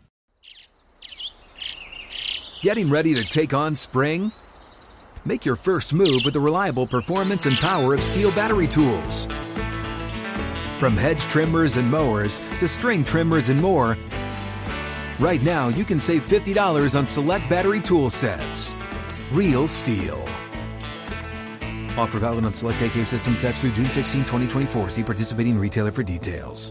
Getting ready to take on spring? Make your first move with the reliable performance and power of Steel battery tools. From hedge trimmers and mowers to string trimmers and more, right now you can save fifty dollars on select battery tool sets. Real Steel. Offer valid on select A K system sets through June sixteenth, twenty twenty-four. See participating retailer for details.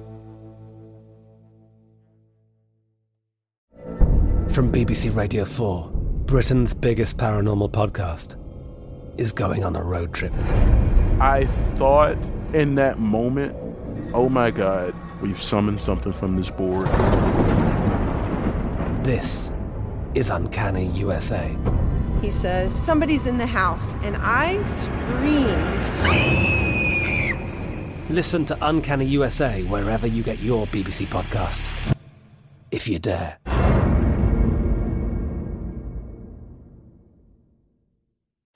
From B B C Radio four, Britain's biggest paranormal podcast is going on a road trip. I thought in that moment, oh my God, we've summoned something from this board. This is Uncanny U S A. He says, somebody's in the house, and I screamed. Listen to Uncanny U S A wherever you get your B B C podcasts, if you dare.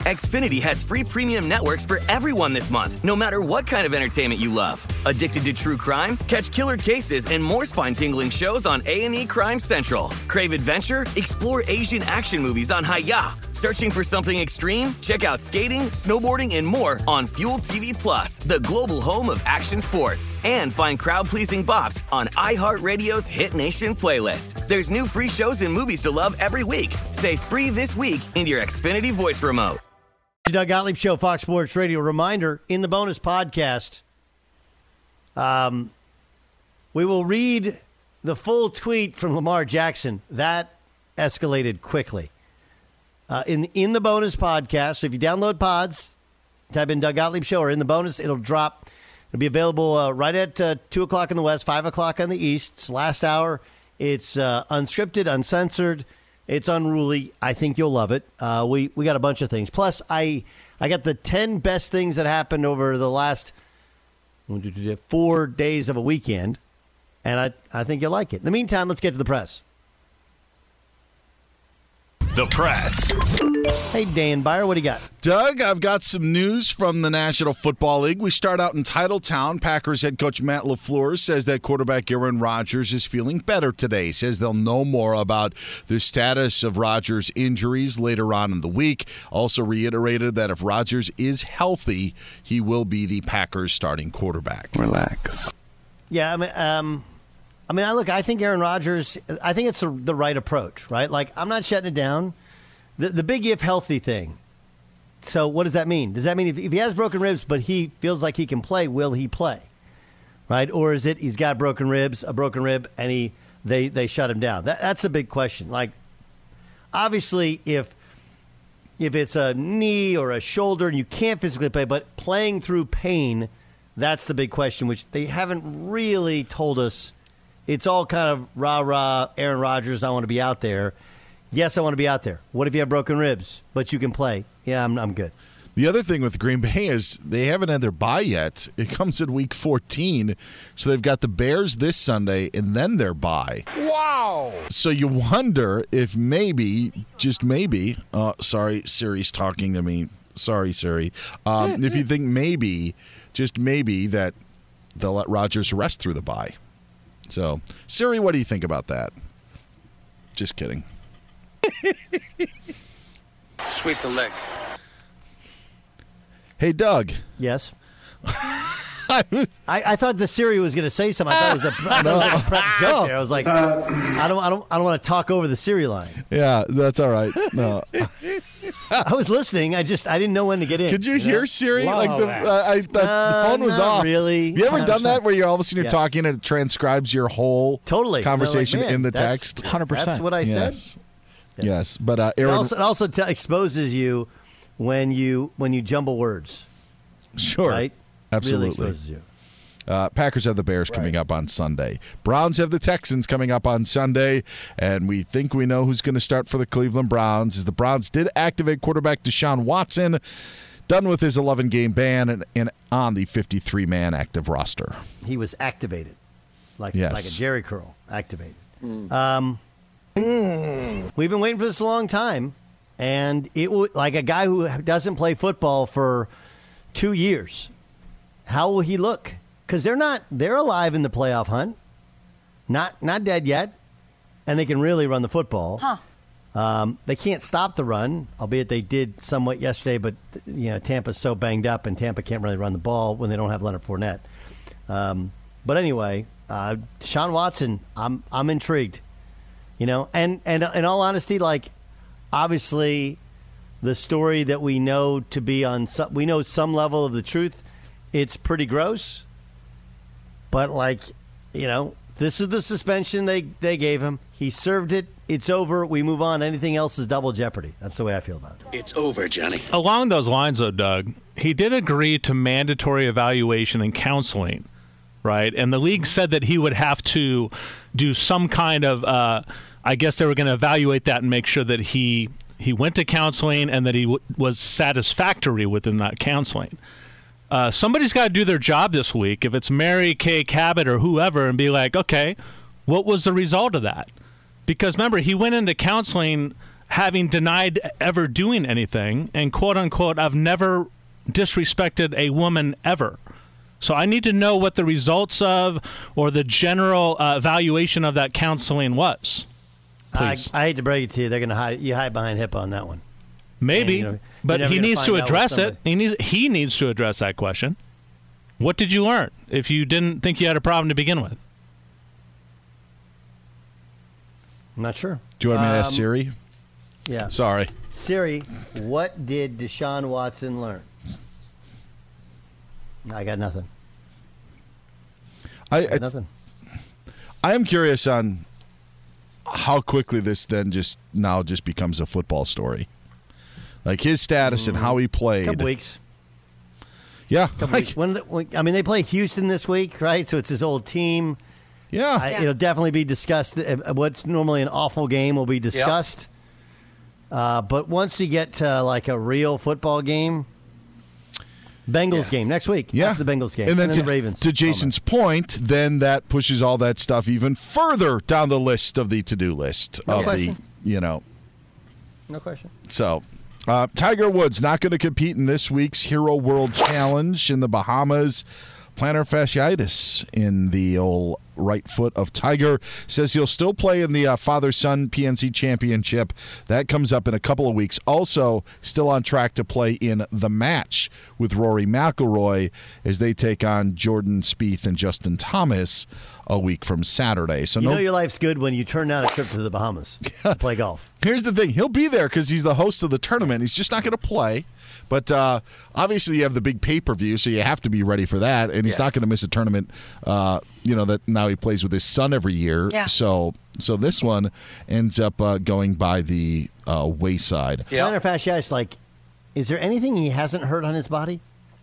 Xfinity has free premium networks for everyone this month, no matter what kind of entertainment you love. Addicted to true crime? Catch killer cases and more spine-tingling shows on A and E Crime Central. Crave adventure? Explore Asian action movies on Hi-Ya. Searching for something extreme? Check out skating, snowboarding, and more on Fuel T V Plus, the global home of action sports. And find crowd-pleasing bops on iHeartRadio's Hit Nation playlist. There's new free shows and movies to love every week. Say free this week in your Xfinity voice remote. The Doug Gottlieb Show, Fox Sports Radio. Reminder, in the bonus podcast, um, we will read the full tweet from Lamar Jackson. That escalated quickly. Uh, in, in the bonus podcast, so if you download pods, type in Doug Gottlieb Show or in the bonus, it'll drop. It'll be available uh, right at uh, two o'clock in the West, five o'clock on the East. It's last hour. It's uh, unscripted, uncensored. It's unruly. I think you'll love it. Uh, we we got a bunch of things. Plus, I I got the ten best things that happened over the last four days of a weekend, and I, I think you'll like it. In the meantime, let's get to the press. The press. Hey, Dan Byer, what do you got? Doug, I've got some news from the National Football League. We start out in Titletown. Packers head coach Matt LaFleur says that quarterback Aaron Rodgers is feeling better today. He says they'll know more about the status of Rodgers' injuries later on in the week. Also reiterated that if Rodgers is healthy, he will be the Packers' starting quarterback. Relax. Yeah, I mean, um, I mean, I look, I think Aaron Rodgers, I think it's a, the right approach, right? Like, I'm not shutting it down. The, the big if healthy thing. So what does that mean? Does that mean if, if he has broken ribs but he feels like he can play, will he play? Right? Or is it he's got broken ribs, a broken rib, and he they, they shut him down? That, that's a big question. Like, obviously, if if it's a knee or a shoulder and you can't physically play, but playing through pain, that's the big question, which they haven't really told us. It's all kind of rah-rah, Aaron Rodgers, I want to be out there. Yes, I want to be out there. What if you have broken ribs, but you can play? Yeah, I'm I'm good. The other thing with Green Bay is they haven't had their bye yet. It comes in week fourteen, so they've got the Bears this Sunday and then their bye. Wow! So you wonder if maybe, just maybe, uh, sorry, Siri's talking to me. Sorry, Siri. Um, if you think maybe, just maybe, that they'll let Rodgers rest through the bye. So, Siri, what do you think about that? Just kidding. Sweep the leg. Hey, Doug. Yes. I, I thought the Siri was going to say something. I thought it was a, I thought it was a prep joke there. I was like, uh, I don't, I don't, I don't want to talk over the Siri line. Yeah, that's all right. No, I was listening. I just, I didn't know when to get in. Could you, you hear know? Siri? Love like the, uh, I, the, uh, the phone was not off. Really? You ever one hundred percent. done that where you're all of a sudden you're yeah. talking and it transcribes your whole totally conversation like, man, in the that's, text? one hundred percent. That's what I yes. said. Yes, yes. But uh, Aaron it also, it also t- exposes you when you when you jumble words. Sure. Right? Absolutely. Really exposes you. Uh, Packers have the Bears right. coming up on Sunday. Browns have the Texans coming up on Sunday, and we think we know who's going to start for the Cleveland Browns. As the Browns did activate quarterback Deshaun Watson, done with his eleven-game ban and, and on the fifty-three man active roster. He was activated, like yes. like a Jerry curl, activated. Mm. Um, mm. We've been waiting for this a long time, and it w- like a guy who doesn't play football for two years. How will he look? Because they're not, they're alive in the playoff hunt. Not not dead yet. And they can really run the football. Huh. Um, they can't stop the run, albeit they did somewhat yesterday, but you know, Tampa's so banged up and Tampa can't really run the ball when they don't have Leonard Fournette. Um, but anyway, uh, Deshaun Watson, I'm I'm intrigued. You know, and, and in all honesty, like, obviously the story that we know to be on some, we know some level of the truth, it's pretty gross. But, like, you know, this is the suspension they, they gave him. He served it. It's over. We move on. Anything else is double jeopardy. That's the way I feel about it. It's over, Johnny. Along those lines, though, Doug, he did agree to mandatory evaluation and counseling, right? And the league said that he would have to do some kind of, uh, I guess they were going to evaluate that and make sure that he, he went to counseling and that he w- was satisfactory within that counseling. Uh, somebody's got to do their job this week, if it's Mary Kay Cabot or whoever, and be like, okay, what was the result of that? Because remember, he went into counseling having denied ever doing anything, and quote unquote, I've never disrespected a woman ever. So I need to know what the results of or the general uh, evaluation of that counseling was. I, Please. I hate to break it to you, they're going to hide you hide behind HIPAA on that one. Maybe, And, you know, but you're never he gonna needs find to out what address it. somebody- He needs he needs to address that question. What did you learn if you didn't think you had a problem to begin with? I'm not sure. Do you want me to ask Um, Siri? Yeah. Sorry. Siri, what did Deshaun Watson learn? I got nothing. I, got I nothing. I am curious on how quickly this then just now just becomes a football story. Like his status and how he played. Couple weeks. Yeah. Couple weeks. When, the, when I mean, they play Houston this week, right? So it's his old team. Yeah. I, Yeah. It'll definitely be discussed. Uh, What's normally an awful game will be discussed. Uh, but once you get to like a real football game, Bengals game next week. Yeah. After the Bengals game. And then, to, the Ravens. to Jason's point, then that pushes all that stuff even further down the list of the to-do list No of question. the, you know. No question. So, uh, Tiger Woods not going to compete in this week's Hero World Challenge in the Bahamas. Plantar fasciitis in the old right foot of Tiger. Says he'll still play in the uh, father-son P N C Championship. That comes up in a couple of weeks. Also, still on track to play in the match with Rory McIlroy as they take on Jordan Spieth and Justin Thomas a week from Saturday. So You no, know your life's good when you turn down a trip to the Bahamas to play golf. Here's the thing. He'll be there because he's the host of the tournament. He's just not going to play. But uh, obviously you have the big pay-per-view, so you have to be ready for that. And he's Yeah. not going to miss a tournament, uh, you know, that now he plays with his son every year. Yeah. So so this one ends up uh, going by the uh, wayside. Plantar fasciitis, like, is there anything he hasn't hurt on his body?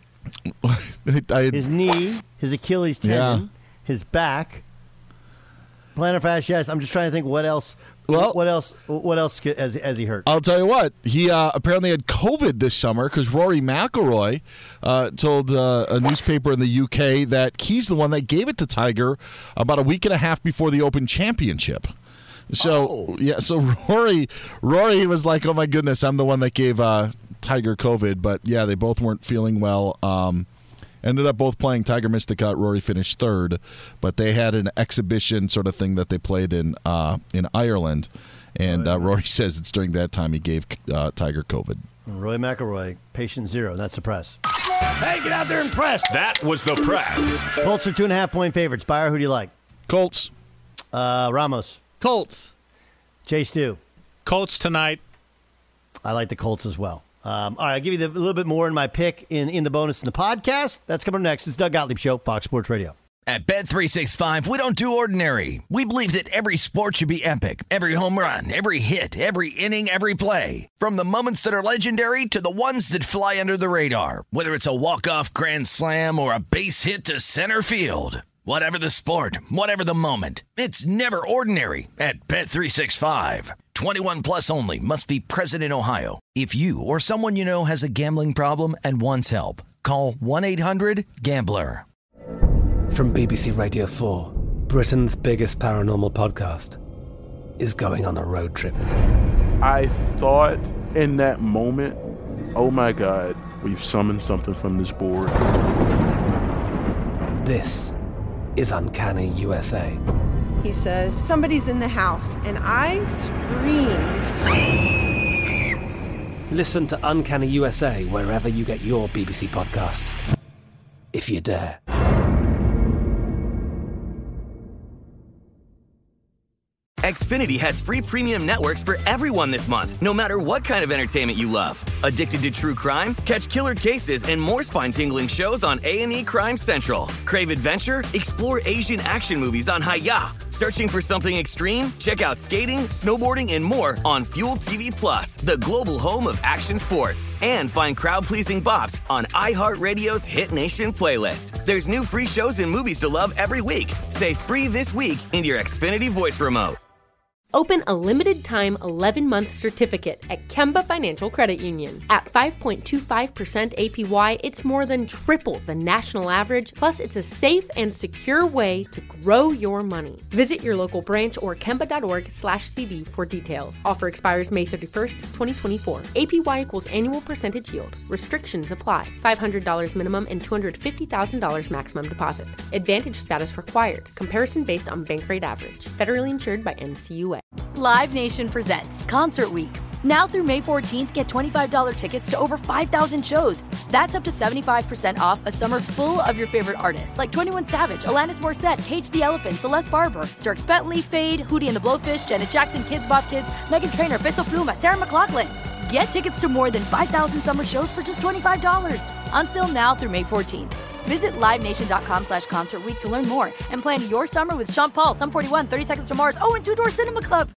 I- His knee, his Achilles tendon, his back. Plantar fasciitis. I'm just trying to think what else. Well- what else? What else has, has he hurt? I'll tell you what. He uh, apparently had COVID this summer because Rory McIlroy uh, told uh, a newspaper in the U K that he's the one that gave it to Tiger about a week and a half before the Open Championship. So Oh. yeah, so Rory, Rory was like, "Oh my goodness, I'm the one that gave uh, Tiger COVID." But yeah, they both weren't feeling well. Um, ended up both playing. Tiger missed the cut. Rory finished third, but they had an exhibition sort of thing that they played in uh, in Ireland. And uh, Rory says it's during that time he gave uh, Tiger COVID. Roy McIlroy, patient zero. That's the press. Hey, get out there and press. That was the press. Colts are two and a half point favorites. Buyer, who do you like? Colts. Uh, Ramos. Colts. Jay Stu. Colts tonight. I like the Colts as well. Um, all right, I'll give you the, a little bit more in my pick in, in the bonus in the podcast. That's coming next. It's Doug Gottlieb Show, Fox Sports Radio. At Bet three sixty-five, we don't do ordinary. We believe that every sport should be epic. Every home run, every hit, every inning, every play. From the moments that are legendary to the ones that fly under the radar. Whether it's a walk-off grand slam or a base hit to center field. Whatever the sport, whatever the moment. It's never ordinary at Bet three sixty-five. twenty-one plus only. Must be present in Ohio. If you or someone you know has a gambling problem and wants help, call one eight hundred gambler. From B B C Radio four, Britain's biggest paranormal podcast is going on a road trip. I thought in that moment, oh my God, we've summoned something from this board. This is Uncanny U S A. He says, somebody's in the house, and I screamed. Listen to Uncanny U S A wherever you get your B B C podcasts, if you dare. Xfinity has free premium networks for everyone this month, no matter what kind of entertainment you love. Addicted to true crime? Catch killer cases and more spine-tingling shows on A and E Crime Central. Crave adventure? Explore Asian action movies on Hi-Ya. Searching for something extreme? Check out skating, snowboarding, and more on Fuel T V Plus, the global home of action sports. And find crowd-pleasing bops on iHeartRadio's Hit Nation playlist. There's new free shows and movies to love every week. Say free this week in your Xfinity voice remote. Open a limited-time eleven-month certificate at Kemba Financial Credit Union. At five point two five percent A P Y, it's more than triple the national average, plus it's a safe and secure way to grow your money. Visit your local branch or kemba.org slash CD for details. Offer expires May thirty-first, twenty twenty-four. A P Y equals annual percentage yield. Restrictions apply. five hundred dollars minimum and two hundred fifty thousand dollars maximum deposit. Advantage status required. Comparison based on bank rate average. Federally insured by N C U A. Live Nation presents Concert Week. Now through May fourteenth, get twenty-five dollars tickets to over five thousand shows. That's up to seventy-five percent off a summer full of your favorite artists like twenty-one Savage, Alanis Morissette, Cage the Elephant, Celeste Barber, Dierks Bentley, Fade, Hootie and the Blowfish, Janet Jackson, Kids Bop Kids, Meghan Trainor, Peso Pluma, Sarah McLachlan. Get tickets to more than five thousand summer shows for just twenty-five dollars. Until now through May fourteenth. Visit livenation.com slash concert week to learn more and plan your summer with Sean Paul, Sum forty-one, thirty Seconds to Mars, oh, and Two Door Cinema Club.